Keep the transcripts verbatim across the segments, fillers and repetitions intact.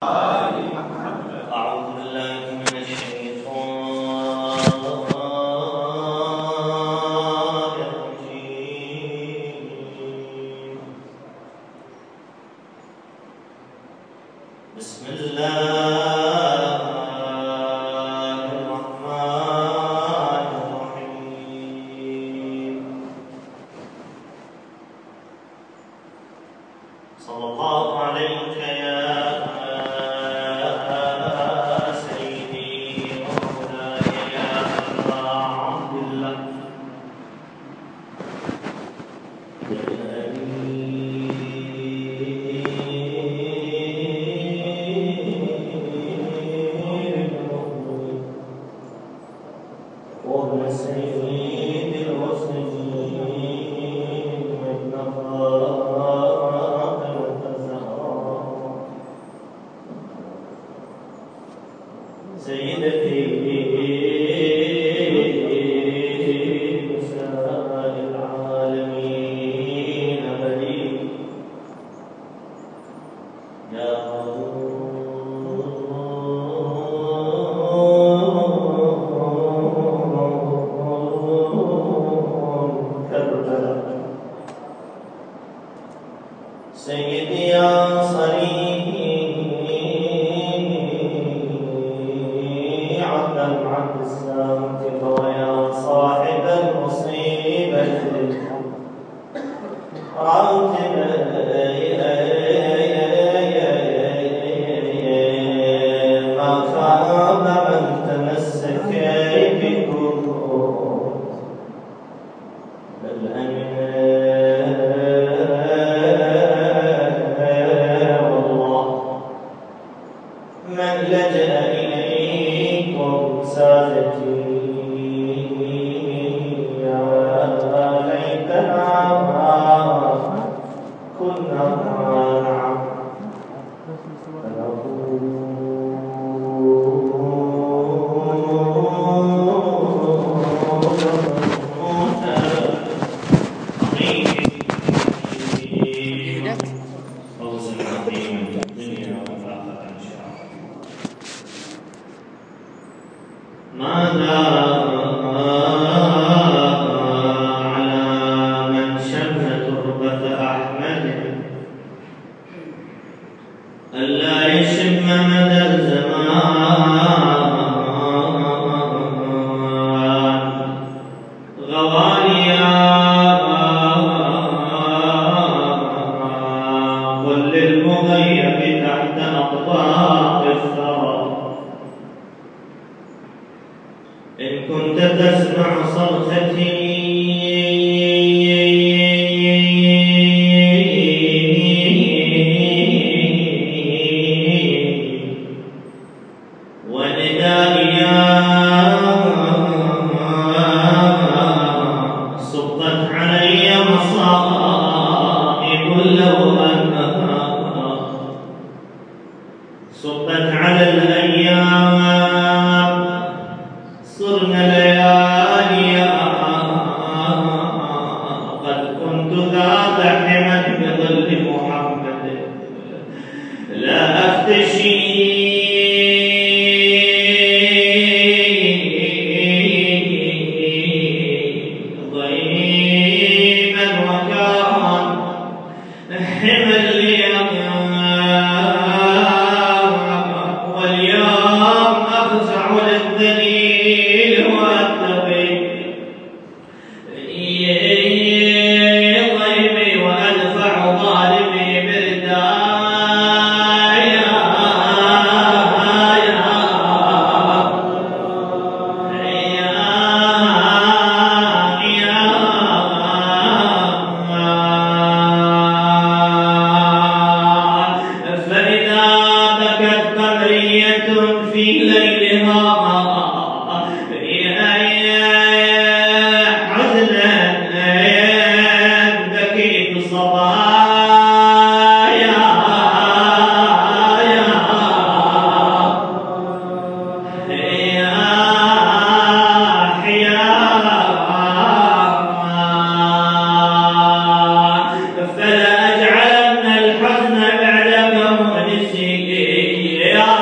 واليوم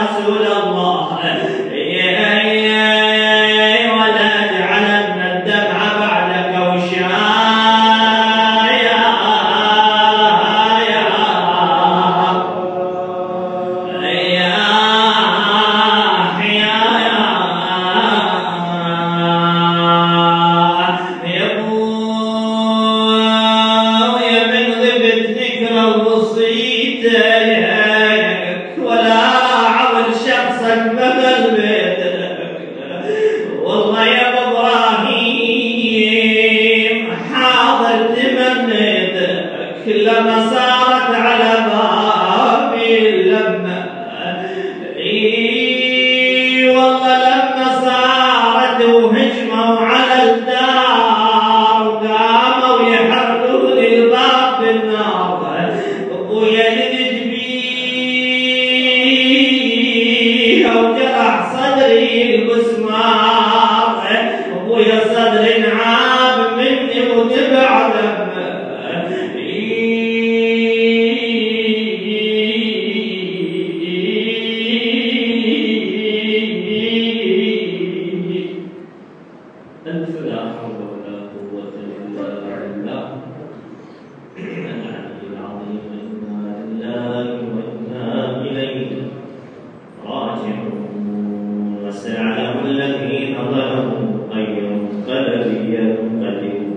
رسول الله ولا تجعلن الدمع بعدك وشايا لما صارت على بابي اللمة اي والله لما صارت وهجموا على الدار وقاموا يحرقوا لي الباب بالنار ابويا لدج بيها وجرح صدري المسمار ابويا صدري انعاب مني ودمع دمه ألف لا حول ولا قوة إلا بالله العلي العظيم إنا لله وإنا إليه راجعون وسيعلم الذين ظلموا أي منقلب ينقلبون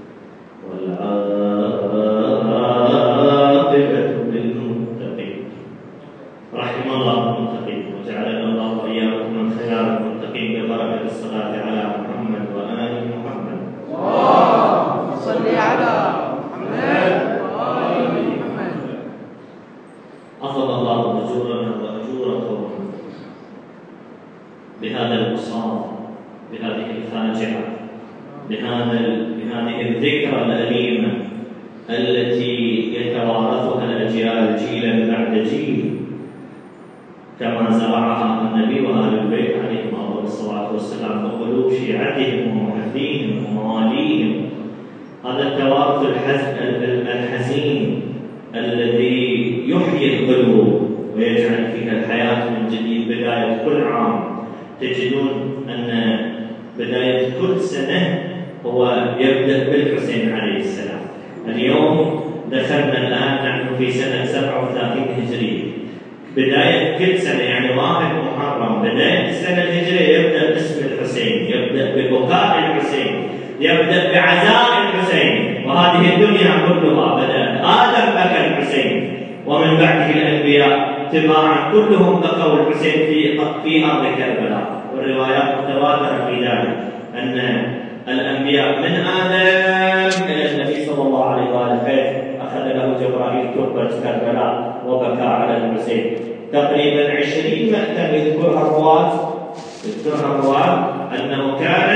والعاقبة للمتقين رحم الله المتقين وجعلنا الله وإياكم من خيار المتقين ببركة الصلاة على محمد وآل محمد. اللهم صل على محمد وآل محمد. أفضل الله أجورنا وأجوركم بهذا الوصال بهذه الفاجعة بهذا بهذه الذكرى الأليمة التي يتوارثها الأجيال جيلا بعد جيل كما زرعها النبي وآل البيت عليهم أفضل الصلاة والسلام في قلوب شيعتهم ومحبيهم ومواليهم. هذا التوارث الحزين الذي يحيي القلوب ويجعل فيها الحياة من جديد. بداية كل عام تجدون أن بداية كل سنة هو يبدأ بالحسين عليه السلام. اليوم دخلنا الآن نحن في سنة سبعة وثلاثين هجرية. بداية كل سنة يعني واحد محرم بداية السنة الهجرية يبدأ باسم الحسين، يبدأ ببكاء الحسين، يبدأ بعزاء الحسين. وهذه الدنيا كلها بدأت آدم بكى الحسين ومن بعده الأنبياء تباعا كلهم بكوا الحسين في في أرض كربلاء. والروايات متواترة في ذلك أن الأنبياء من آدم إلى النبي صلى الله عليه وآله حيث أخذ له جبرائيل تربة كربلاء وبكى على الحسين. تقريبا عشرين مأتم يذكرها الرواة يذكرها الرواة أنه كان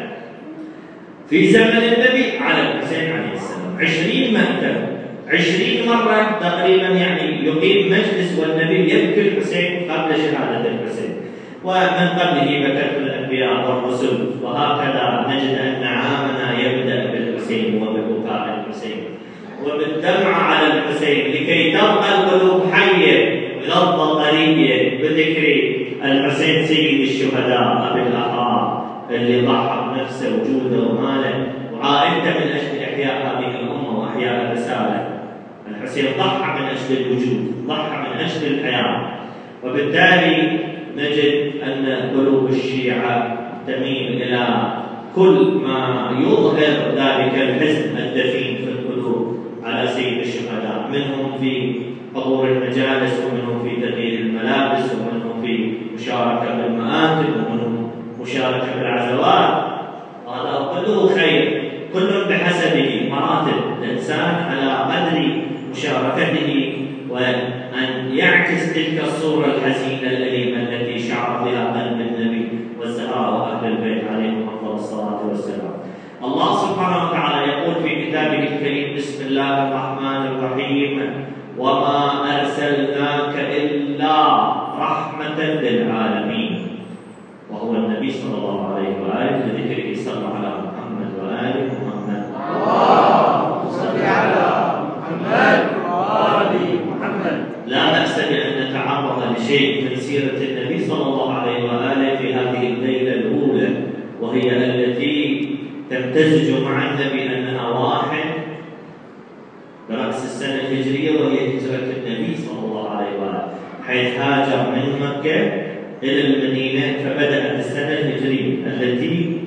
في زمن النبي على الحسين عليه السلام. عشرين مأتم عشرين مرة تقريبا يعني يقيم مجلس والنبي يبكي الحسين قبل شهادة الحسين. ومن قبله بكت الأنبياء والرسل. وهكذا نجد أن عامنا يبدأ بالحسين وببكاء الحسين وبالدمع على الحسين لكي تبقى القلوب حية غضة طرية بذكر الحسين سيد الشهداء أبي الأحرار اللي ضحى بنفسه وجوده وماله وعائلته من أجل إحياء هذه الأمة وإحياء الرسالة. الحسين ضحى من أجل الوجود، ضحى من أجل الحياة. وبالتالي نجد أن قلوب الشيعة تميل إلى كل ما يظهر ذلك الحزن الدفين في القلوب على سيد الشهداء، منهم في حضور المجالس ومنهم في تغيير الملابس ومنهم في مشاركة بالمآتم ومنهم مشاركة بالعزوات. وهذا كله خير، كل بحسبه مراتب الإنسان على قدر مشاركته وأن يعكس تلك الصورة الحزينة الأليمة التي شعر بها قلب النبي والزهراء وأهل البيت عليهم أفضل الصلاة والسلام. الله سبحانه وتعالى يقول في كتابه الكريم بسم الله الرحمن الرحيم وما أرسلناك إلا رحمة للعالمين. وهو النبي صلى الله عليه وآله بذكره صلى على محمد وآل محمد. اللهم صل على محمد وآل محمد. لا بأس بأن نتعرض لشيء من من سيرة النبي صلى الله عليه وآله في هذه الليلة الأولى، وهي التي تمتزج مع النبي أنها واحد برأس السنة الهجرية، وهي هجرة النبي صلى الله عليه وآله، حيث هاجر من مكة إلى المدينة. فبدأت السنة الهجرية التي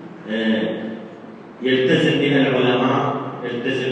يلتزم بها العلماء، يلتزم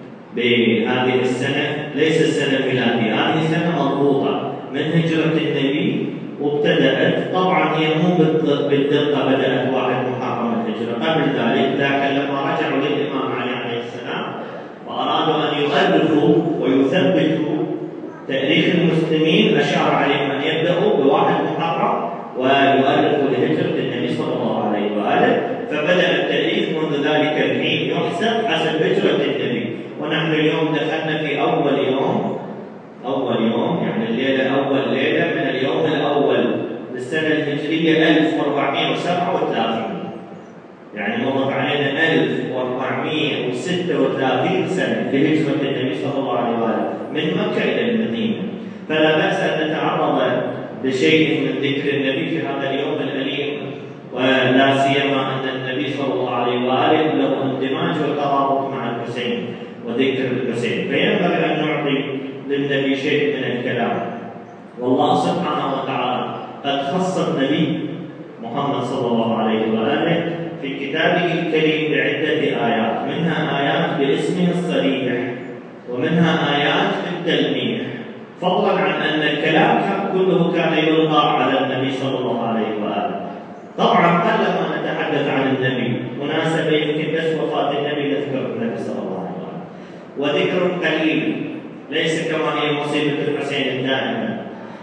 بهذه السنة، ليس السنة الميلادية، هذه سنة مضبوطة من هجرة النبي، وابتدأت طبعا هي مو بالدقة بدأت واحد محرم الهجرة، قبل ذلك، لكن لما رجعوا للإمام علي عليه السلام وأرادوا أن يؤرخوا ويثبتوا تاريخ المسلمين، أشار عليهم أن يبدأوا بواحد محرم ويؤرخوا لهجرة النبي صلى الله عليه وآله. فبدأ التاريخ منذ ذلك الحين يحسب حسب هجرة النبي، ونحن اليوم دخلنا في أول يوم، أول يوم يعني الليلة أول ليلة من اليوم الأول للسنة الهجرية ألف وأربعمائة وسبعة وثلاثين، يعني مضت علينا ألف وأربعمائة وستة وثلاثين سنة في هجرة النبي صلى الله عليه وآله من مكة إلى المدينة. فلا بأس أن نتعرض لشيء من ذكر النبي في هذا اليوم الأليم، ولا سيما أن النبي صلى الله عليه وآله له اندماج وترابط مع الحسين وذكر الحسين، فينبغي أن نعطي للنبي شيء من الكلام. والله سبحانه وتعالى قد خص النبي محمد صلى الله عليه وآله في كتابه الكريم بعدة آيات، منها آيات باسمه الصريح ومنها آيات بالتلميح، فضلا عن أن الكلام كله كان يلقى على النبي صلى الله عليه وآله. طبعا قلما نتحدث عن النبي، مناسبة يمكن بس وفاة النبي نذكر النبي صلى الله عليه وآله، وذكر قليل ليس كما هي مصيبة الحسين دائما.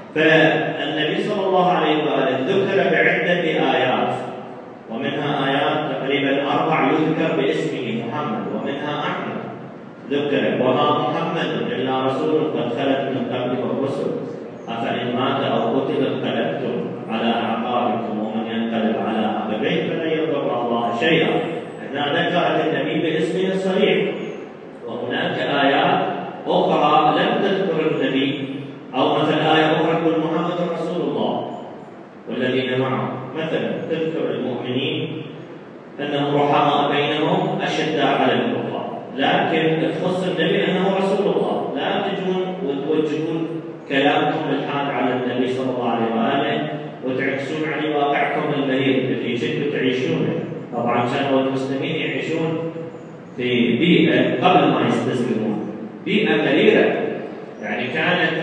فالنبي صلى الله عليه وآله ذكر بعدة آيات، ومنها آيات تقريبا أربع يذكر باسمه محمد، ومنها أحمد ذكر وما محمد إلا رسول قد خلت من قبله الرسل أفإن مات أو قتل انقلبتم على أعقابكم ومن ينقلب على عقبيه فلن يضر الله شيئا. هنا ذكرت النبي باسمه الصريح، وهناك آيات أخرى لم تذكر النبي، أو مثلا آية أخرى تقول محمد رسول الله والذين معه، مثلا تذكر المؤمنين أنهم رحماء بينهم أشداء على الكفار، لكن تخص النبي أنه رسول الله. لا تجون وتوجهون كلامكم الآن على النبي صلى الله عليه وآله وتعكسون على واقعكم البهير الذي كنتم تعيشونه. طبعا كانوا المسلمين يعيشون في بيئة قبل ما يستسلمون، بيئة مريرة، يعني كانت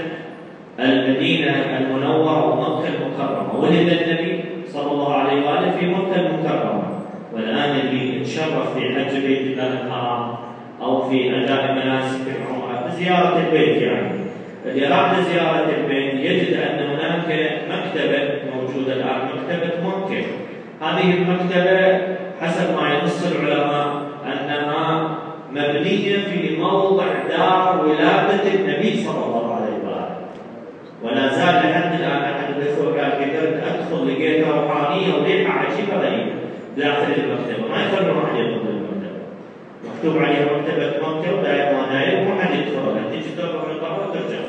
المدينة المنورة ومكة المكرمة، ولد النبي صلى الله عليه وآله في مكة المكرمة، والآن اللي يتشرف في حج بيت الله الحرام أو في أداء مناسك العمرة بزيارة البيت، يعني اللي راح لزيارة البيت يجد أن هناك مكتبة موجودة الآن، مكتبة مكة. هذه المكتبة حسب ما ينص العلماء أنها مبنية في موضع دار ولادة النبي صلى الله عليه وآله، ولا زال لحد الآن أحد الأخوة قال قدرت أدخل لقيت روحانية وريحة عجيبة غريبة داخل المكتبة، ما يخلوا أحد يدخل المكتبة، مكتوب عليها مكتبة مكة وداير ما داير وما حد يدخلها، تجي تروح من برا وترجع.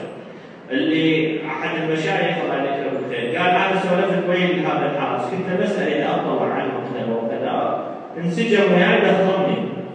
اللي أحد المشايخ الله يذكره بالخير قال أنا سولفت ويا هذا الحارس، كنت بسأل إذا أطلع على المكتبة وكذا انسجم وياي دخلني،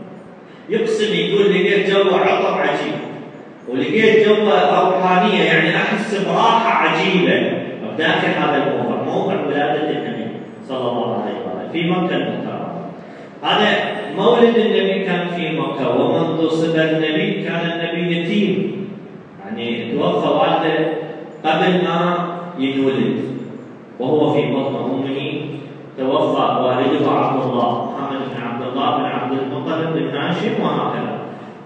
يقسم يقول لقيت جو عطر عجيب ولقيت جو روحانية، يعني أحس براحة عجيبة داخل هذا الموضع، موضع ولادة النبي صلى الله عليه وآله في مكة المكرمة. هذا مولد النبي كان في مكة، ومنذ صبا النبي كان النبي يتيم، يعني توفى والده قبل ما ينولد وهو في بطن أمه، توفى والده عبد الله محمد بن عبد الله بن عبد المطلب بن هاشم وهكذا،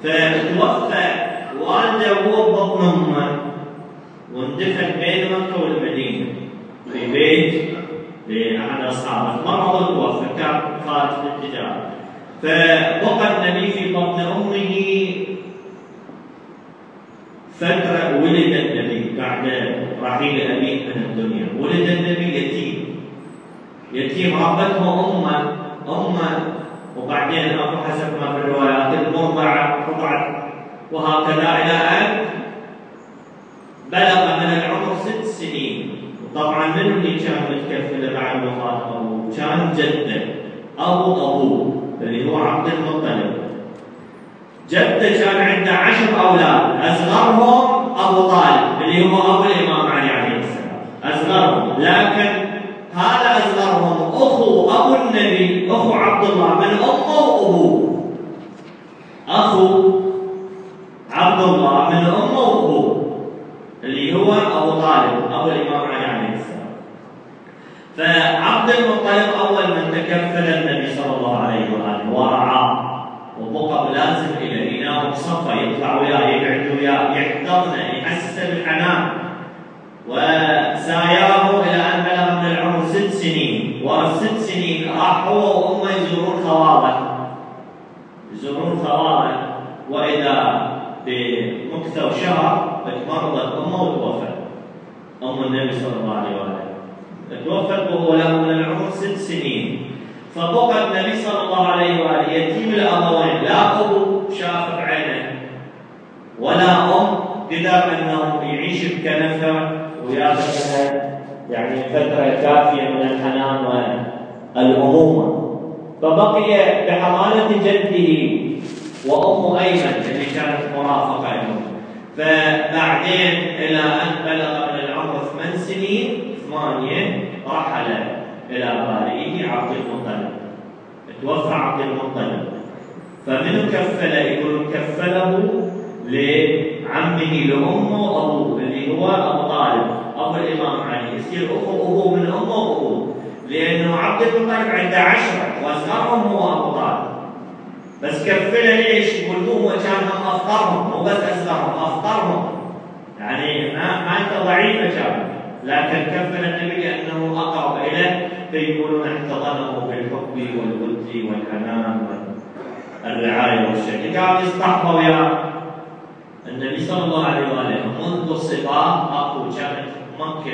فتوفى والده وهو بطن أمه واندفن بين مكة والمدينة في بيت لأحد أصحابه، مرض توفى كان خارج التجارة، فبقى النبي في بطن أمه فترة. ولد النبي بعد رحيل أبيه من الدنيا، ولد النبي يتيم، يتيم ربته أمه أمه وبعدين أبو حسب ما في الروايات المرضعة رضعت، وهكذا إلى أن بلغ من العمر ست سنين طبعا من اللي كان متكفل بعد وفاة أبوه؟ كان جده أبو أبوه اللي هو عبد المطلب. جده كان عنده عشر أولاد، أصغرهم أبو طالب اللي هو أبو الإمام علي عليه السلام، أصغرهم. لكن هذا أصغرهم أخو أبو النبي، أخو عبد الله من أمه وأبوه. أخو عبد الله من أمه وأبوه اللي هو أبو طالب أبو الإمام علي عليه السلام. فعبد المطلب أول من تكفل النبي صلى الله عليه وآله ورعاه وبقى لازم إلى إناء بصفة، يطلع وياه يقعد وياه يحتضنه يحسسه بالحنان. وساياه إلى أن بلغ من العمر ست سنين، ورا ست سنين راح هو وأمه يزورون خواله يزورون خواله وإذا بمكثر شهر تمرضت أمه وتوفت. أم النبي صلى الله عليه وآله توفت وهو له من العمر ست سنين. فبقى النبي صلى الله عليه وآله يتيم الأبوين، لا أبو شاف بعينه ولا أم قدر أنه يعيش بكنفه وياخذ يعني فترة كافية من الحنان والأمومة. فبقي بحضانة جده وأم أيمن اللي كانت مرافقة له. فبعدين إلى أن بلغ من العمر ثمان سنين ثمانية رحل إلى بارئه عبد المطلب، توفى عبد المطلب. فمن كفله؟ يقول كفله لعمه لأمه وأبوه اللي هو أبو طالب أبو الإمام علي، يصير أخو أبوه من أمه وأبوه، لأنه عبد المطلب عنده عشرة وأصغرهم هو أبو طالب. بس كفله ليش؟ يقول هو كان هم أفقرهم، مو بس أصغرهم، أفقرهم، يعني ما ما أنت ضعيفة كان، لكن كفل النبي لأنه أقرب إليه، فيقولون احتضنه بالحب والود والحنان والرعاية والشكل. كان يصطحب وياه النبي صلى الله عليه وآله منذ صباه. أخو كانت مكة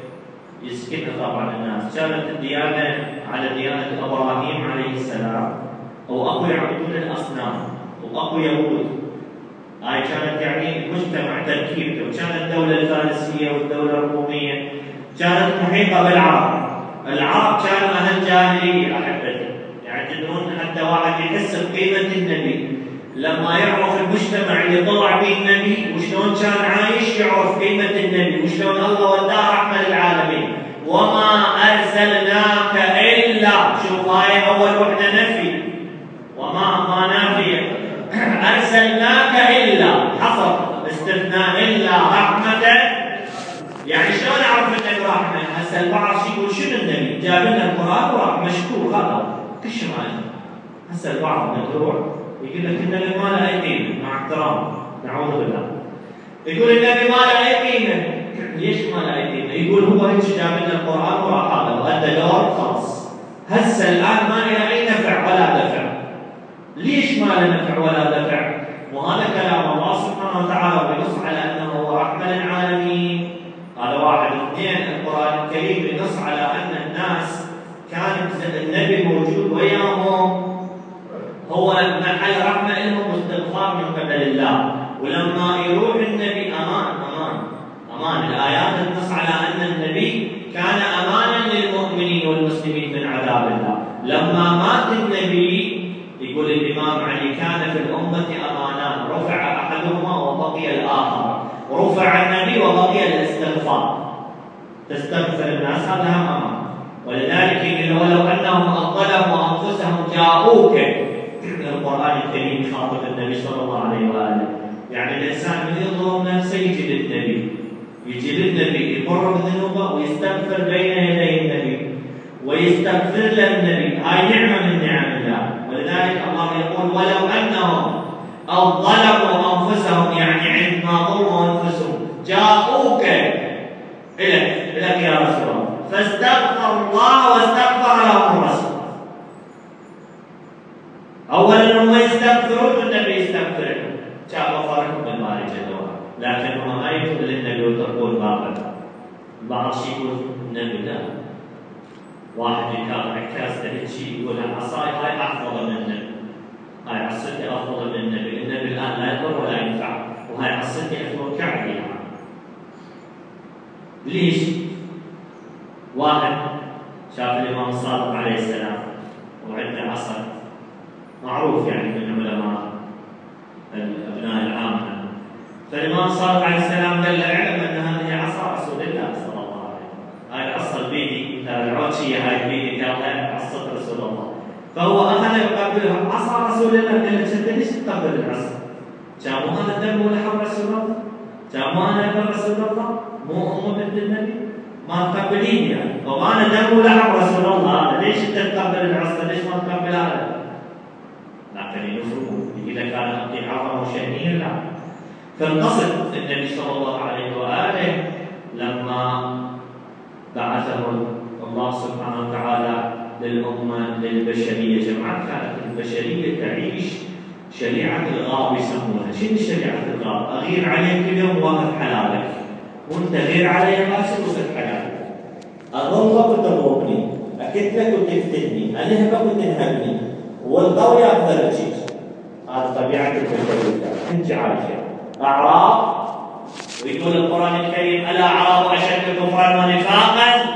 يسكنها طبعا الناس، كانت الديانة على ديانة إبراهيم عليه السلام، وأخو يعبدون الأصنام وأخو يهود. هاي كانت يعني مجتمع تركيبته. وكانت الدولة الفارسية والدولة الرومية كانت محيطة بالعرب. العرب كانوا أهل جاهلية أحبتي، يعتقدون حتى واحد يحس بقيمة النبي لما يعرف المجتمع اللي طلع به النبي وشلون كان عايش، يعرف قيمة النبي وشلون الله وداه رحمة للعالمين. وما أرسلناك إلا، شوف هاي أول وحدة نفي، وما ما نافية، أرسلناك إلا حصر استثناء إلا رحمة. يعني شلون أعرف النبي رحمة؟ هسه البعض يقول شنو النبي؟ جاب لنا القرآن وراح مشكور هذا كل شيء معنا. هسه البعض تروح يقول لك النبي ما له أي قيمة، مع احترام نعوذ بالله، يقول النبي ما له أي قيمة. ليش ما له أي قيمة؟ يقول هو هيك جاب لنا القرآن وراح هذا وأدى دور خلاص. هسه الآن ما له أي نفع ولا دفع. ليش ما له نفع ولا دفع؟ وهذا كلام الله سبحانه وتعالى بينص على انه هو رحمة للعالمين. هذا واحد. اثنين، القرآن الكريم بينص على ان الناس كان النبي موجود وياهم هو محل رحمة لهم واستغفار من قبل الله. ولما يروح النبي امان امان امان. الايات تنص على ان النبي كان امانا للمؤمنين والمسلمين من عذاب الله. لما مات النبي يقول الإمام علي كان في الأمة أمانان، رفع أحدهما وبقي الآخر. رفع النبي وبقي الاستغفار، تستغفر الناس، هذا هم أمان. ولذلك يقول ولو أنهم ظلموا أنفسهم جاءوك. القرآن الكريم يخاطب النبي صلى الله عليه وآله، يعني الإنسان من يظلم نفسه يجي للنبي، يجي للنبي يقر بذنوبه ويستغفر بين يدي النبي ويستغفر له النبي. هاي نعمة من نعم الله. ولذلك الله يقول ولو أنهم أو ظلموا أنفسهم، يعني عندما ظلموا أنفسهم جاءوك إليك إليك يا رسول الله فاستغفر الله واستغفر لهم الرسول. أولا هم يستغفرون والنبي يستغفر لهم، كان غفرهم بالمال جل وعلا. لكنهم ما يقول للنبي وتقول باطل. بعض شيء يقول النبي لا، واحد يقاطع كاسة هيك يقول العصاي هاي أفضل من النبي، هاي عصتي أفضل من النبي، النبي الآن لا يضر ولا ينفع، وهاي عصتي أتوكع فيها. ليش؟ واحد شاف الإمام الصادق عليه السلام وعنده عصا، معروف يعني من علماء الأبناء العامة، فالإمام الصادق عليه السلام قال له اعلم أن هذه عصا رسول الله صلى الله عليه وسلم، هاي العصا البيدي، العوشية هاي البيدي قالها عصا رسول الله، فهو أخذ يقابلها عصا رسول الله، قال له أنت ليش تقبل العصا؟ كان مو هذا دم ولحم رسول الله؟ كان مو أنا ابن رسول الله؟ مو أم بنت النبي؟ ما تقبلين يعني، وما أنا دم ولحم رسول الله، ليش أنت تقبل العصا؟ ليش ما تقبل هذا؟ لكن يفرقوا إذا كان أعطي عظمة وشأنية لا. فالقصد النبي صلى الله عليه وآله لما بعثه الله سبحانه وتعالى للأمة للبشرية جماعة، كانت البشرية تعيش شريعة الغاب يسمونها. شنو شريعة الغاب؟ أغير عليك كل يوم واخذ حلالك، وأنت غير علي غاسل وخذ حلالك، أضربك وتضربني، أكتلك وتفتني، أنهبك وتنهبني، والقوي أقدر أجيك. هذه طبيعة البشرية، أنت عايشة أعراب. ويقول القرآن الكريم ألا أعراب أشد كفرا ونفاقا.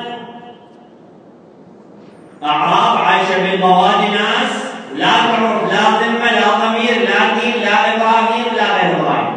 أعراب عايشة بالبوادي، ناس لا تعرف لا ذمة لا ضمير لا دين لا إبراهيم لا غير إبراهيم.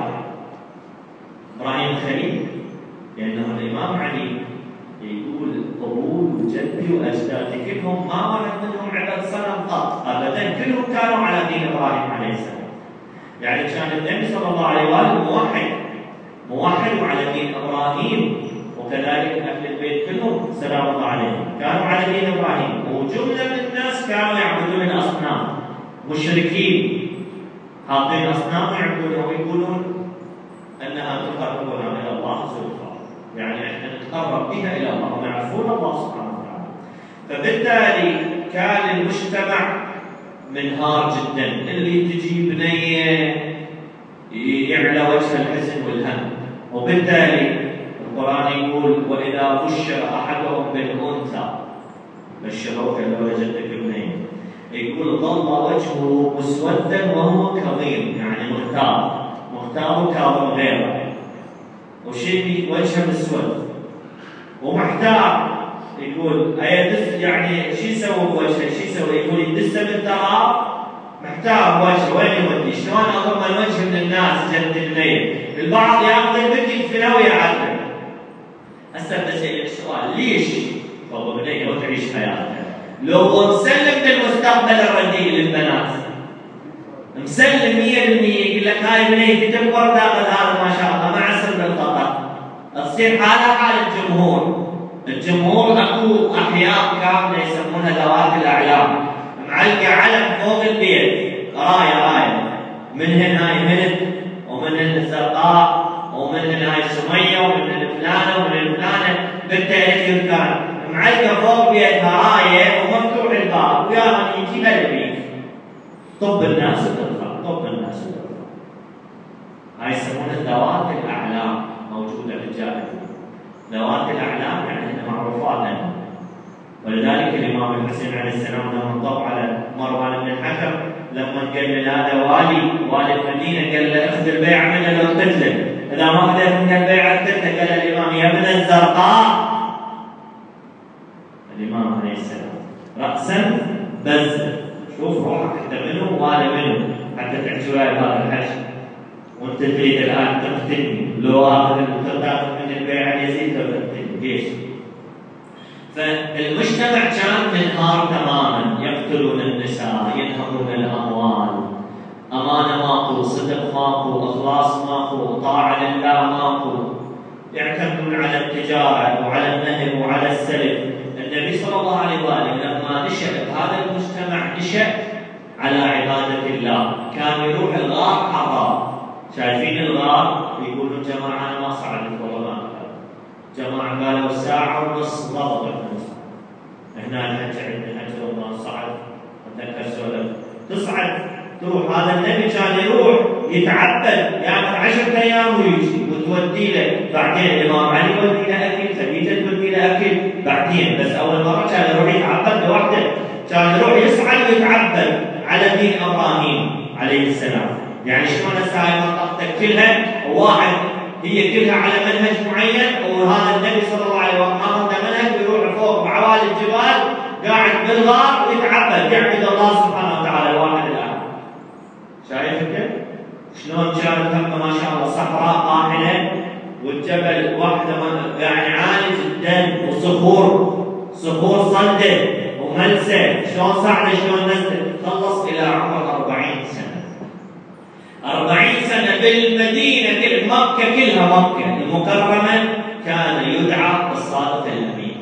إبراهيم الخليل، لأنه الإمام علي يقول قبول جدي وأجدادي كلهم ما واحد منهم عبد صنم قط أبدا، كلهم كانوا على دين إبراهيم عليه السلام. يعني كان النبي صلى الله عليه وآله موحد موحد وعلى دين إبراهيم، وكذلك أهل البيت كلهم سلام الله عليهم كانوا على دين إبراهيم، وجملة من الناس كانوا يعبدون الأصنام، مشركين حاطين أصنام ويعبدونها ويقولون أنها تقربنا إلى الله زلفى، يعني احنا نتقرب بها إلى الله ونعرفون الله سبحانه وتعالى. فبالتالي كان المجتمع منهار جدا، اللي تجي بنيه يعلى وجه الحزن والهم. وبالتالي القرآن يقول وإذا بشر أحدهم بالأنثى بشروه لو وجدت بنيه، يقول ظل وجهه مسودا وهو كظيم، يعني مختار مختار وكاظم غيره، وشيء وجهه مسود ومحتار. يقول أيدس يعني شو يسوي بوجهه؟ شو يسوي؟ يقول يدسه بالتراب، محتار بوجهه وين يودي؟ شلون اضم الوجه من الناس جد الليل؟ البعض ياخذ البنت يدفنه ويعذب. هسه بسألك سؤال، ليش؟ طب بنيه وتعيش حياتها لو مسلم للمستقبل الرديء للبنات، مسلم مية بالمية، يقول لك هاي بنيتي تكبر تاخذ هذا ما شاء الله مع سر الخطر، تصير حالها حال الجمهور. الجمهور اكو احياء كامله يسمونها ذوات الاعلام، معلقه علم فوق البيت، رايه رايه، من هنا هاي هند، ومن الزرقاء، ومن هاي سميه، ومن فلانه، ومن فلانه، بالتأثير كان معلقه فوق بيتها رايه ومفتوح الباب، وياها يجي للبيت. طب الناس وترفع، طب الناس وترفع. هاي يسمونها ذوات الاعلام، موجوده بالجاهليه. ذوات الاعلام يعني معروفات لنا. ولذلك الامام الحسين عليه السلام لما انطب على مروان بن الحكم لما قال له هذا والي والي المدينه، قال له اخذ البيعه منه لو قتله، اذا ما اخذت من البيعه قتله. قال الامام يا ابن الزرقاء، الامام عليه السلام راسا بز، شوف روحك انت منو والي منو حتى تحكي وياي بهذا الحكي، وانت تريد الان تقتلني، لو اخذ تاخذ من البيعه يزيد لو تقتلني ليش؟ فالمجتمع كان منهار تماما، يقتلون النساء، ينهبون الاموال، امانه ماكو، صدق ماكو، اخلاص ماكو، طاعه لله ماكو، يعتمدون على التجاره وعلى النهب وعلى السلف. النبي صلى الله عليه واله لما نشا هذا المجتمع نشا على عباده الله، كان يروح الغار حرام. شايفين الغار؟ يقولون جماعه انا ما صعدت والله ما جماعه قالوا ساعه ونص ضبط هنا الحج عندنا حج رمضان صعد، اتذكر سولف تصعد تروح. هذا النبي كان يروح يتعبد ياخذ عشرة ايام ويجي وتودي له، بعدين الامام علي يودي له اكل، خديجه تودي له اكل بعدين، بس اول مره كان يروح يتعبد لوحده، كان يروح يصعد ويتعبد على دين ابراهيم عليه السلام. يعني شلون هسه هاي منطقتك كلها واحد هي كلها على منهج معين، وهذا النبي صلى الله عليه وسلم اخذ منهج ويروح فوق قاعد بالغار ويتعبد يعبد الله سبحانه وتعالى الواحد الآن. شايف كيف؟ شلون كانت همه ما شاء الله صحراء قاحله والجبل واحده يعني عالي جدا وصخور صخور صلده وملسه، شلون صعده شلون نزله، خلص الى عمر أربعين سنه. أربعين سنه بالمدينه كل مكه كلها مكه المكرمه كان يدعى الصادق الامين.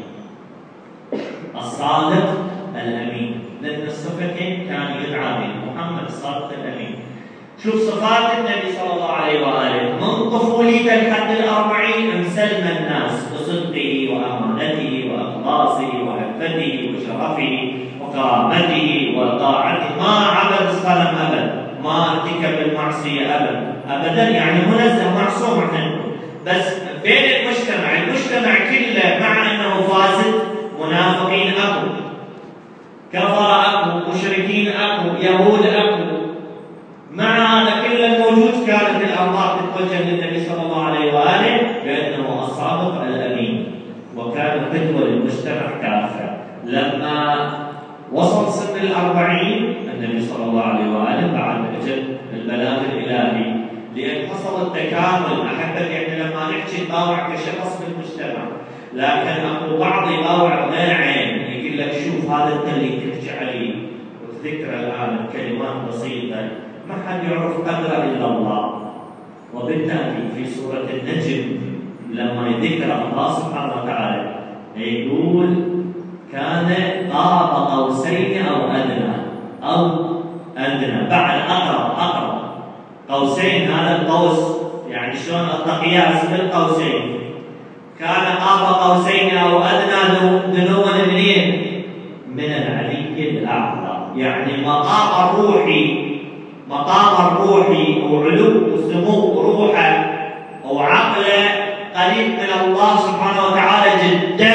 الصادق الامين لان الصفتين كان يدعى به محمد الصادق الامين. شوف صفات النبي صلى الله عليه واله من طفولته لحد الأربعين مسلم الناس بصدقه وامانته واخلاصه وعفته وشرفه وكرامته وطاعته، ما عبد الصنم ابدا، ما ارتكب المعصيه ابدا ابدا، يعني منزه معصوم عنه. بس بين المجتمع المجتمع كله مع انه فاسد، منافقين اكو، كفر اكو، مشركين اكو، يهود اكو، مع هذا كله الموجود كانت الأرواح تتوجه للنبي صلى الله عليه وآله بأنه الصادق الأمين، وكان قدوة للمجتمع كافة. لما وصل سن الأربعين النبي صلى الله عليه وآله بعد أجل البلاغ الإلهي، لأن حصل التكامل. أحبتي يعني لما نحكي طاوع كشخص في المجتمع، لكن أكو بعض يطاوع غير عين، يقول لك شوف هذا أنت اللي تحكي عليه، والذكر الآن كلمات بسيطة ما حد يعرف قدره الا الله. وبالتالي في سوره النجم لما يذكر الله سبحانه وتعالى يقول كان قاب قوسين او ادنى او ادنى، بعد اقرب اقرب قوسين، هذا القوس يعني شلون القياس بالقوسين، كان قاب قوسين او ادنى دنوا منين؟ من العلي الاعلى، يعني مقام الروحي، مقام الروحي وعلو وسمو روحه وعقله قريب من الله سبحانه وتعالى جدا،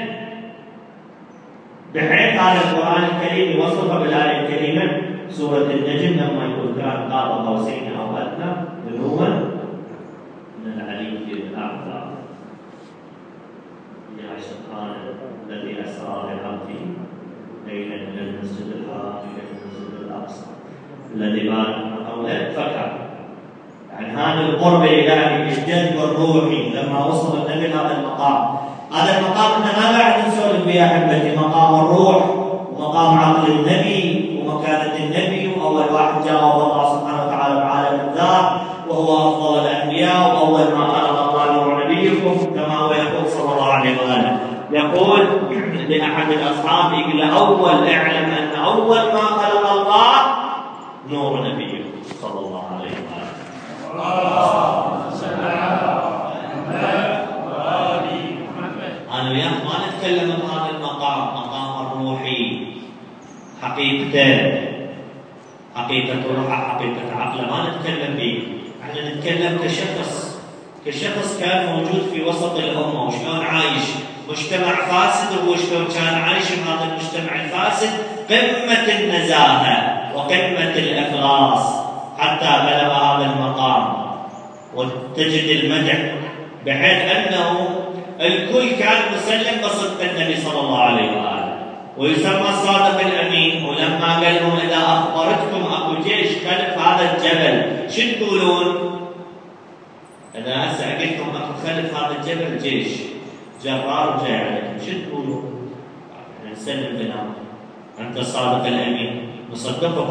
بحيث هذا القرآن الكريم يوصفه بالآية الكريمة سورة النجم لما يقول كان قاب قوسين أو أدنى دنوا من العلي الأعلى. يا سبحان الذي أسرى بعبده ليلا من المسجد الحرام إلى المسجد الأقصى الذي باركنا حوله فكر. يعني هذا القرب الالهي الجذب الروحي لما وصل النبي لهذا المقام، هذا المقام احنا ما قاعد نسولف فيه احبتي، مقام الروح ومقام عقل النبي ومكانه النبي، واول واحد جاوب الله سبحانه وتعالى بعالم الذات وهو افضل الانبياء، واول ما خلق الله نور نبيكم كما هو يقول صلى الله عليه واله. يقول لاحد الاصحاب يقول له اول اعلم ان اول ما خلق الله نور نبيه صلى الله عليه وآله. اللهم صل على محمد وآل محمد. أنا وياك ما نتكلم بهذا المقام، مقام الروحي حقيقته، حقيقة روحه، حقيقة عقله، ما نتكلم به، احنا نتكلم كشخص، كشخص كان موجود في وسط الأمة وشلون عايش، مجتمع فاسد وهو شلون كان عايش بهذا المجتمع الفاسد، قمة النزاهة وقمة الإخلاص حتى بلغ هذا المقام. وتجد المدح بحيث أنه الكل كان مسلم بصدق النبي صلى الله عليه وآله، ويسمى الصادق الأمين. ولما قال لهم إذا أخبرتكم أكو جيش خلف هذا الجبل شو تقولون؟ إذا هسه قلت لكم أكو خلف هذا الجبل جيش جرار جاي عليكم شو تقولون؟ نسلم بنامه، أنت الصادق الأمين نصدقك.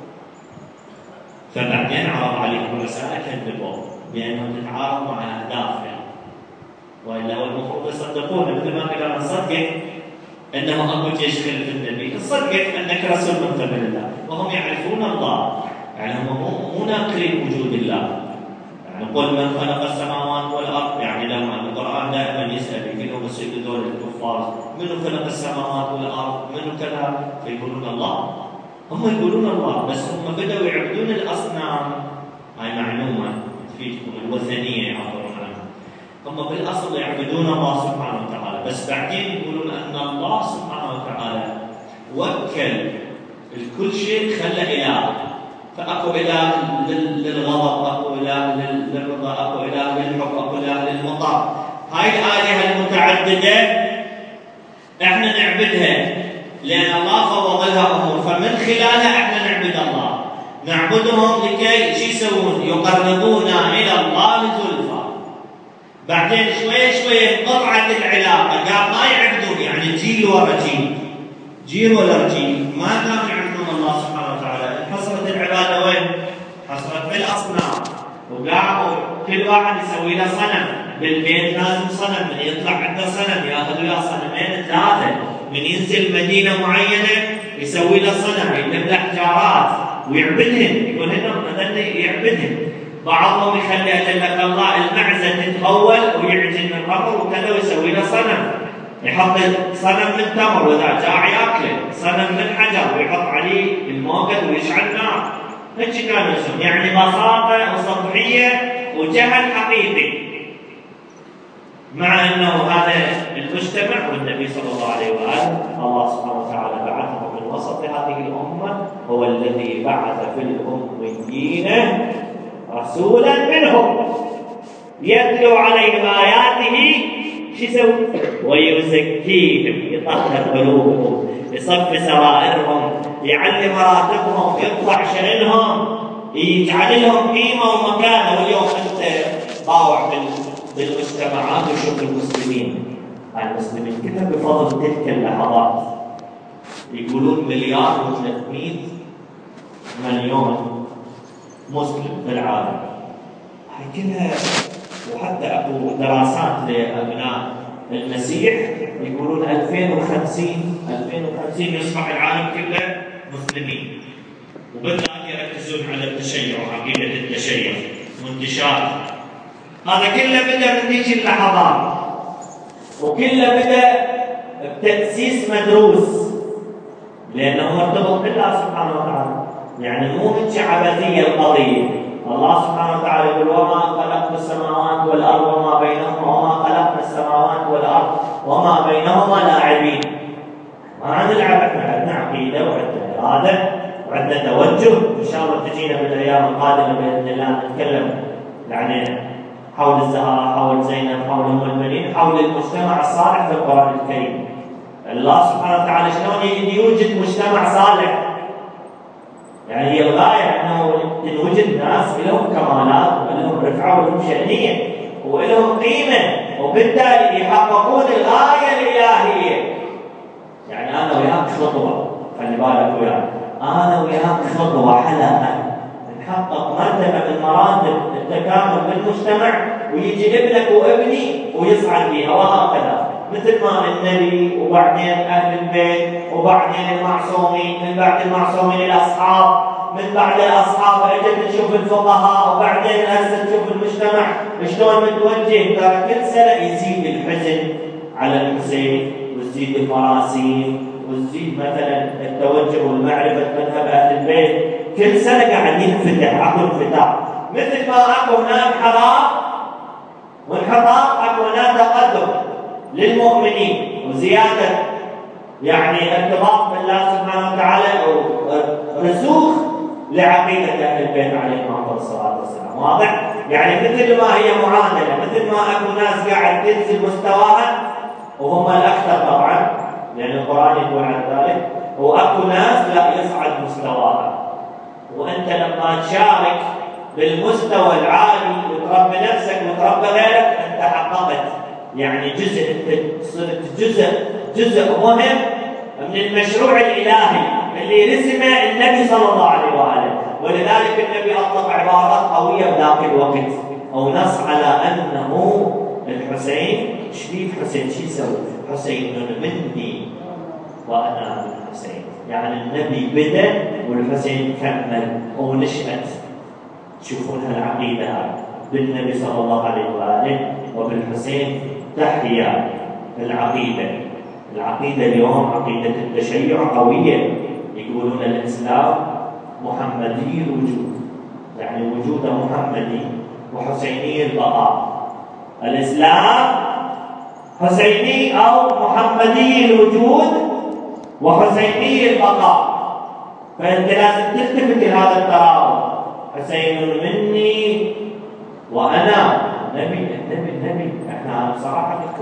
فبعدين عرض عليكم رسالة كذبوه بأنهم تتعارضوا مع أهدافهم، وإلا هو المفروض يصدقون مثل ما قلنا نصدق أنه أكو جيش خلف النبي، نصدق أنك رسول من قبل الله، وهم يعرفون الله، يعني هم مو ناقلين وجود الله. يعني قل من خلق السماوات والأرض، يعني لما القرآن دائما يسأل يقولون بس يقولون الكفار منو خلق السماوات والأرض؟ منو كذا؟ فيقولون الله. هم يقولون الله بس هم بدأوا يعبدون الأصنام. هاي معلومة تفيدكم، الوثنية يعبرون عنها. هم بالأصل يعبدون الله سبحانه وتعالى، بس بعدين يقولون أن الله سبحانه وتعالى وكل الكل شيء خلى إله، فأكو إله للغضب، أكو إله للرضا، أكو إله للحب، أكو إله للمطاع. هاي الآلهة المتعددة احنا نعبدها، لأن الله فوض لها أمور، فمن خلالها احنا نعبد الله. نعبدهم لكي شو يسوون؟ يقربونا إلى الله زلفى. بعدين شوية شوية انقطعت العلاقة، قال ما يعبدون، يعني جيل ورا جيل، جيل ورا جيل ما كانوا يعبدون الله سبحانه وتعالى. انحصرت العبادة وين؟ حصرت بالأصنام، وقاموا كل واحد يسوي له صنم، بالبيت لازم صنم، من يطلع عنده صنم ياخذ له صنمين ثلاثة، من ينزل مدينة معينة يسوي له صنم، يجيب له حجارات ويعبدهم، يقول هنا مثلا يعبدهم. بعضهم يخلي أجلك الله المعزة تتغول ويعجن القبر وكذا ويسوي له صنم، يحط صنم من تمر وإذا جاع ياكله، صنم من حجر ويحط عليه الموقد ويشعل نار. هيك كانوا يسوون، يعني بساطة وسطحية وجهل حقيقي. مع أنه هذا المجتمع والنبي صلى الله عليه وآله الله سبحانه وتعالى بعثه من وسط هذه الأمة، هو الذي بعث في الأميين رسولا منهم يتلو عليهم آياته شو يسوي؟ ويزكيهم، يطهر قلوبهم، يصفي سرائرهم، يعلي مراتبهم، يرفع شأنهم، يجعل لهم قيمة ومكانة. واليوم أنت طاوع بالمجتمعات وشوف المسلمين، المسلمين كلهم بفضل تلك اللحظات يقولون مليار وثلاثمئة مليون مسلم في العالم. هاي كلها، وحتى اكو دراسات لابناء المسيح يقولون ألفين وخمسين ألفين وخمسين يصبح العالم كله مسلمين، وبالذات يركزون على التشيع وعقيده التشيع وانتشار. هذا كله بدا من ذيك اللحظات، وكله بدا بتاسيس مدروس، لانه مرتبط بالله سبحانه وتعالى. يعني مو من عبثيه القضيه. الله سبحانه وتعالى يقول وما خلقنا السماوات والارض وما بينهما وما خلقنا السماوات والارض وما بينهما لاعبين. ما نلعب، احنا عندنا عقيده وعندنا اراده وعندنا توجه، ان شاء الله تجينا بالايام القادمه باذن الله نتكلم يعني حول الزهراء، حول زينب، حول ام المؤمنين، حول المجتمع الصالح في القران الكريم. الله سبحانه وتعالى شلون يوجد مجتمع صالح؟ يعني هي الغايه انه نوجد ناس لهم كمالات ولهم رفعه ولهم شأنيه ولهم قيمه، وبالتالي يحققون الغايه الالهيه. يعني انا وياك خطوه، خلي بالك وياك، انا وياك خطوه على ان نحقق مرتبه من مراتب التكامل بالمجتمع، ويجي ابنك وابني ويصعد بها، وهكذا مثل ما النبي وبعدين اهل البيت وبعدين المعصومين، من بعد المعصومين الاصحاب، من بعد الاصحاب اجت نشوف الفقهاء، وبعدين هسه نشوف المجتمع شلون متوجه. ترى كل سنه يزيد الحزن على الحسين، ويزيد المراسيم، ويزيد مثلا التوجه والمعرفه مذهب اهل البيت. كل سنه قاعد ينفتح، اكو انفتاح، مثل ما اكو هناك انحراف وانحطاط، اكو هناك تقدم للمؤمنين وزياده يعني ارتباط بالله سبحانه وتعالى، ورسوخ لعقيده اهل البيت عليهم افضل الصلاه والسلام. واضح؟ يعني مثل ما هي معادله، مثل ما اكو ناس قاعد تنزل مستواها وهم الاكثر طبعا لان القران يقول عن ذلك، واكو ناس لا يصعد مستواها. وانت لما تشارك بالمستوى العالي وتربي نفسك وتربي غيرك، انت حققت يعني جزء، انت صرت جزء جزء مهم من المشروع الالهي اللي رسمه النبي صلى الله عليه واله. ولذلك النبي اطلق عبارات قويه بذاك الوقت، او نص على انه الحسين، شريف حسين شو يسوي؟ حسين مني وانا من الحسين. يعني النبي بدا والحسين كمل ونشأت. تشوفون هالعقيده هاي بالنبي صلى الله عليه واله وبالحسين تحيا العقيده. العقيده اليوم عقيده التشيع قويه، يقولون الاسلام محمدي الوجود، يعني وجوده محمدي وحسيني البقاء. الاسلام حسيني او محمدي الوجود وحسيني البقاء. فانت لازم تلتفت لهذا الترابط، حسين مني وانا نبي النبي النبي. احنا بصراحه نذكر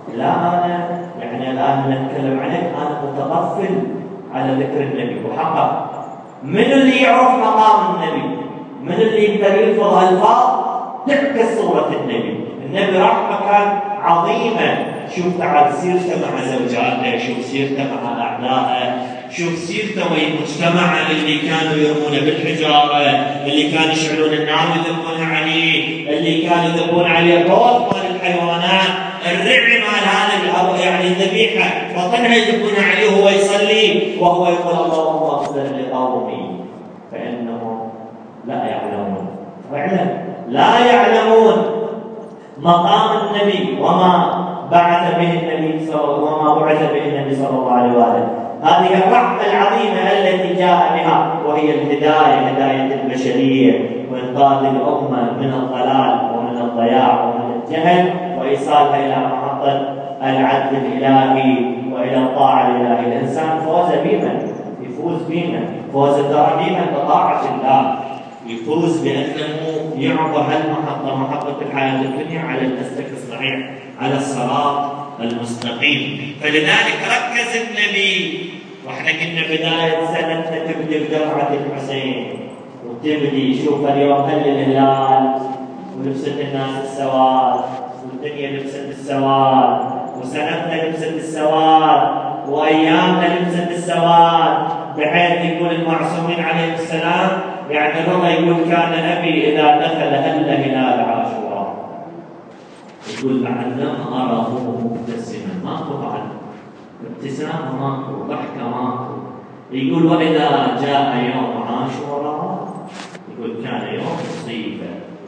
لا أنا يعني الآن نتكلم عليك أنا متغفل على ذكر النبي. وحقا من اللي يعرف مقام النبي؟ من اللي يقدر يلفظ ألفاظ تعكس صورة النبي؟ النبي راح مكان عظيمة، شوف تعال سيرته مع زوجاته، شوف سيرته مع أعدائه، شوف سيرته ويا المجتمع اللي كانوا يرمون بالحجارة، اللي كانوا يشعلون النار يذبون عليه، اللي كانوا يذبون عليه الروث مال الحيوانات، الرعي مال هذا يعني الذبيحة، فطنها يذبون عليه وهو يصلي وهو يقول اللهم اغفر لقومي فإنهم لا يعلمون. فعلا لا يعلمون مقام النبي وما بعث به النبي صلى وما بعث به النبي صلى الله عليه وآله. هذه الرحمة العظيمة التي جاء بها وهي الهداية، هداية البشرية وإنقاذ الأمة من الضلال ومن الضياع ومن الجهل وإيصالها إلى محطة العدل الإلهي وإلى الطاعة الإلهية. الإنسان فوز بما يفوز بما فوز الدرجيم بطاعة الله، يفوز بأنه يعبر هالمحطة محطة الحياة الدنيا على المسلك الصحيح، على الصراط المستقيم. فلذلك ركز النبي، واحنا قلنا بداية سنتنا تبدي بدمعة الحسين وتبدي شوف اليوم هل الهلال ولبست الناس السواد والدنيا لبست السواد وسنتنا لبست السواد وأيامنا لبست السواد، بحيث يقول المعصومين عليه السلام يعني الرضا يقول كان أبي إذا دخل هل هلال عاشوراء يقول بعدما أراه مبتسما، ماكو بعد ابتسامة، ماكو ضحكة، ماكو. يقول وإذا جاء يوم عاشوراء يقول كان يوم مصيبة.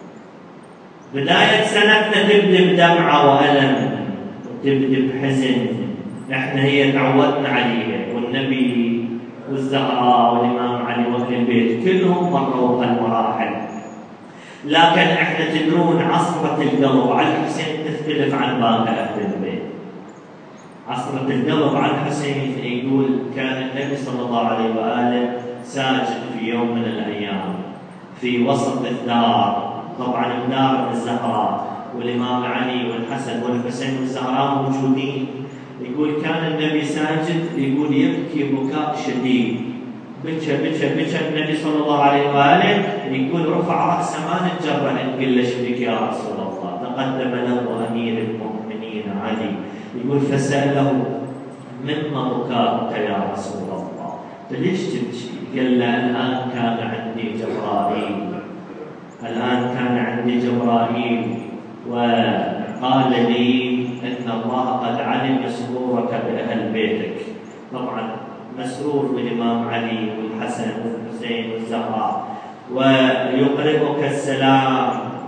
بداية سنتنا تبدأ بدمعة وألم وتبدأ بحزن، احنا هي تعودنا عليها، والنبي والزهراء والإمام علي وأهل البيت كلهم مروا هالمراحل. لكن احنا تدرون عصرة القلب على الحسين تختلف عن باقي أهل البيت. عصرة القلب على الحسين يقول كان النبي صلى الله عليه وآله ساجد في يوم من الأيام في وسط الدار، طبعا الدار الزهراء والإمام علي والحسن والحسين والزهراء موجودين. يقول كان النبي ساجد، يقول يبكي بكاء شديد، بكى بكى بكى النبي صلى الله عليه وآله، يقول رفع رأسه ما نتجرأ نقول له شبك يا رسول الله. تقدم له أمير المؤمنين علي يقول فسأله مما بكاؤك يا رسول الله؟ ليش تبكي؟ قال له الآن كان عندي جبرائيل، الآن كان عندي جبرائيل وقال لي إن الله قد علم مسرورك بأهل بيتك. طبعا مسرور بالإمام علي والحسن والحسين والزهراء، ويقرئك السلام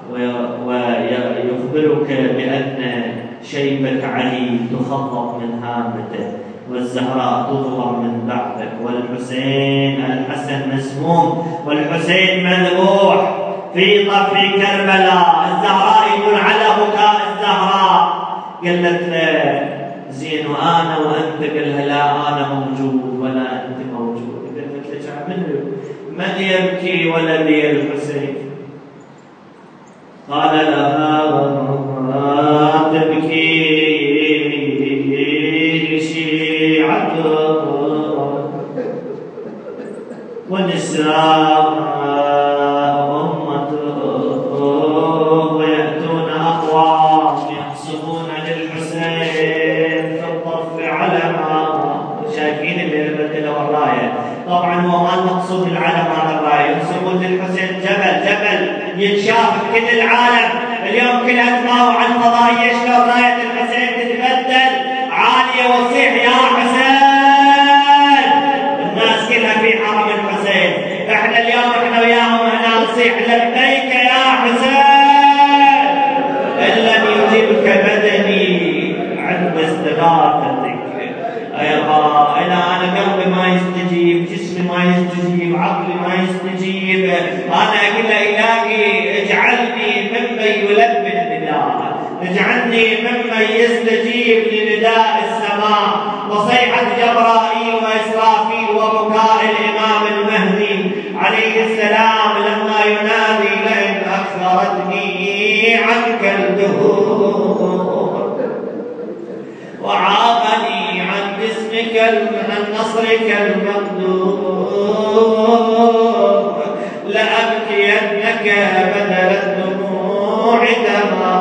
ويخبرك بأن شيبة علي تخطط من هامته والزهراء تضرب من بعدك، والحسين الحسن مسموم والحسين مذبوح في طرف كربلاء. الزهراء يقول على بكاء الزهراء قالت له زين وانا وانت، قال لها لا انا موجود ولا انت موجود. قالت له من من يبكي ولدي الحسين؟ قال لها تبكي شيعته ونساء امته وياتون اقوام يحسبون للحسين في الطرف علما. شايفين اللي ورايا؟ طبعا هو ما المقصود العلم على الرايه، يحسبون للحسين جبل جبل ينشاف كل العالم اليوم، كل اتباعه على الفضائيه شلون رايه الحسين تتبدل عاليه وتصيح يا حسين، الناس كلها في حرم الحسين. احنا اليوم احنا وياهم هنا نصيح لبيك يا حسين ان لم يجبك بدني عند استغاثتك. ايوه انا انا قلبي ما يستجيب، جسمي ما يستجيب، عقلي ما يستجيب، انا اقول له الهي اجعلني ممن يلبي النداء، اجعلني ممن يستجيب لنداء السماء وصيحه جبرائيل واسرافيل وبكاء الامام المهدي عليه السلام لما ينادي لئن اخرتني عنك الدهور نصرك عن نصرك المقدور لأبكينك بدل الدموع دمعا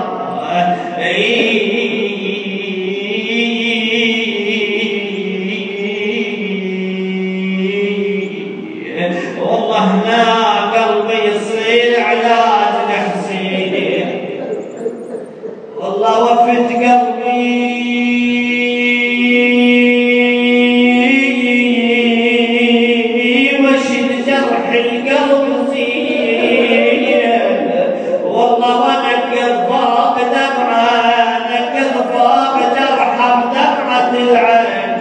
والله ما قلبي يصير علاج لحسين والله وفت قلبي وشد جرح القلب زين والله ونقض فوق دمعه نقض فوق جرحه بدمعه العين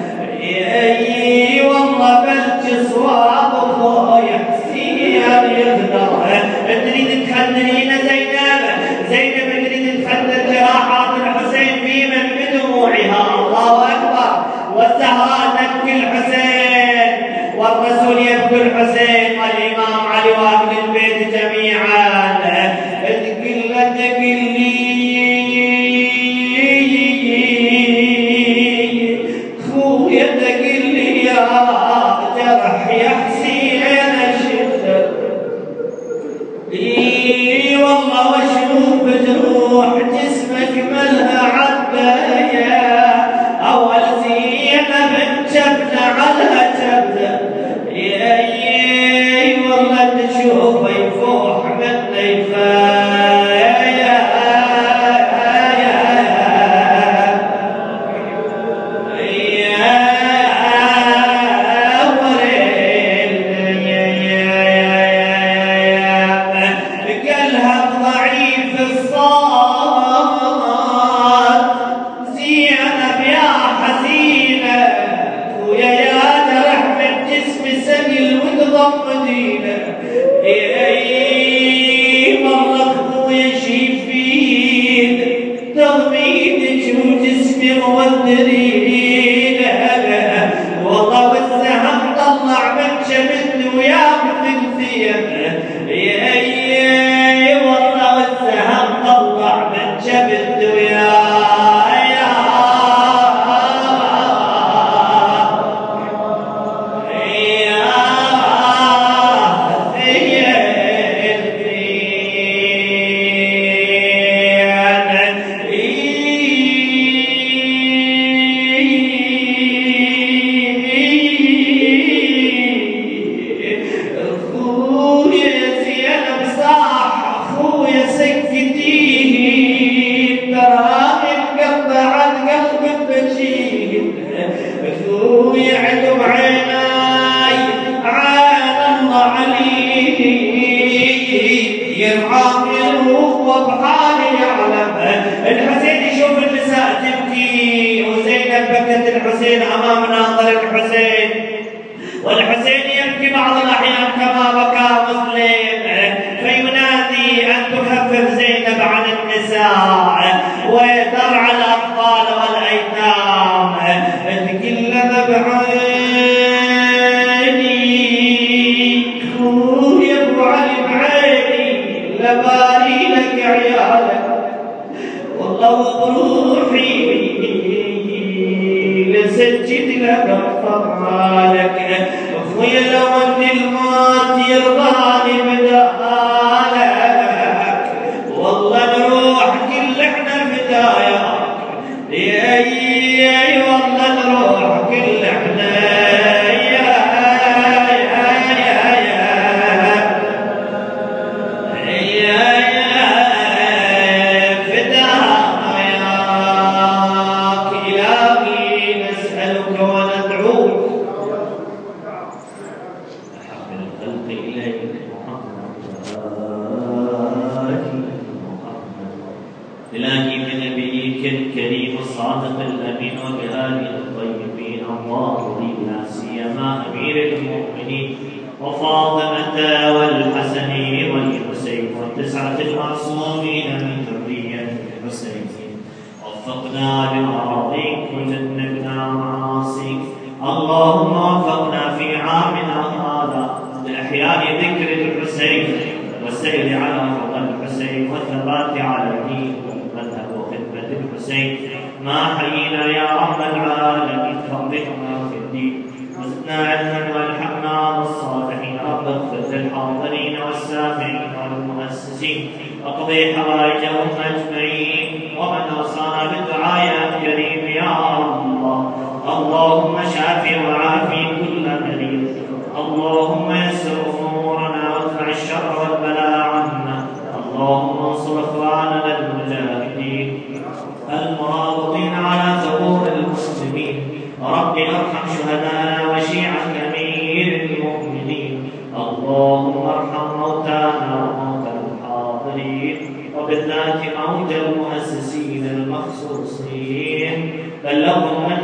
اي والله بلج صواب اخويا حسين يقدر تريد تخدرين زينب زينب تريد تخدر جراحات الحسين في من بدموعها الله اكبر والزهراء تبكي الحسين والرسول يبكي الحسين والامام علي واهل البيت جميعا تقل تقلي خويا تقلي يا جرح يا حسين اشد اي والله واشوف جروح جسمك ملها عبايه اول زينب جبنا على جبنا اي والله تشوفه يفوح من نيفايه والله والسهم طلع من شبت ويا مثل ثياب والله والسهم طلع من شبت ويا الحسين امام ناظر الحسين والحسين يبكي بعض الاحيان كما بكى مسلم فينادي ان تخفف زينب عن النساء وترعى الاطفال والايتام تكلم بعيني خويا ابو علي بعيني لباري لك عيالك والله بروحي لسجد لك اغفرالك اخويا لو ان الموت يرضاني بدالك والله نروح كل احنا فداياك اي والله نروح كل احنا إلهي بنبيك الكريم الصادق الأمين وبآله الطيبين الطاهرين لا سيما أمير المؤمنين وفاطمة والحسن والحسين والتسعة المعصومين من ذرية الحسين وفقنا لمراضيك وجنبنا معاصيك اللهم وفقنا في عامنا هذا لإحياء ذكر الحسين والسير على رضا الحسين والثبات على الدين والمذهب وخدمة الحسين ما حيينا يا رب العالمين فقهنا في الدين وزدنا علما والحقنا بالصالحين. رب اغفر للحاضرين والسامعين والمؤسسين واقضي حوائجهم اجمعين. ومن اوصانا بالدعاء يا كريم يا الله. اللهم شاف وعافي كل مريض. اللهم يسر امورنا وادفع الشر والبلاء عنا. اللهم انصر اخواننا المجاهدين المرابطين على ثغور المسلمين. رب ارحم شهداءنا وشيعة امير المؤمنين. اللهم ارحم موتانا وموتى الحاضرين وبالذات موتى المؤسسين المخصوصين. بلغهم